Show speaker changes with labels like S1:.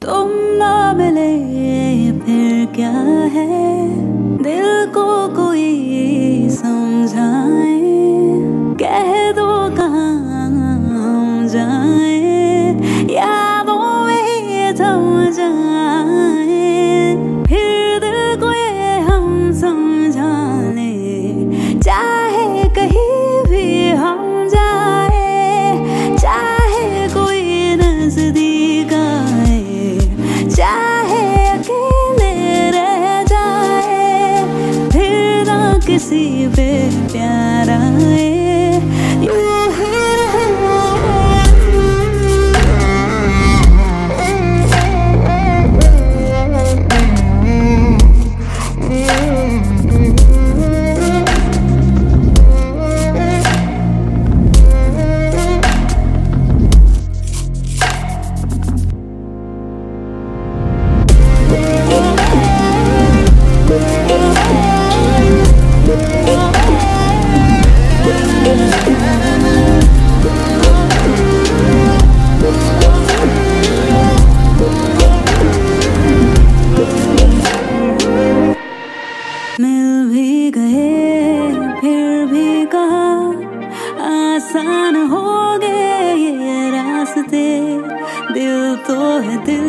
S1: तुम ना मिले फिर क्या है, दिल को कोई समझाए, कह दो कहाँ हम जाए, यादों में ही थम जाए, फिर दिल को ये हम समझा ले, चाहे कहीं भी हम जाए, चाहे कोई नजदीक आए, चाहे अकेले रह जाए, फिर ना किसी पे प्यार आए, यूं ही मिल भी गए फिर भी कहा आसान हो गए ये रास्ते, दिल तो है दिल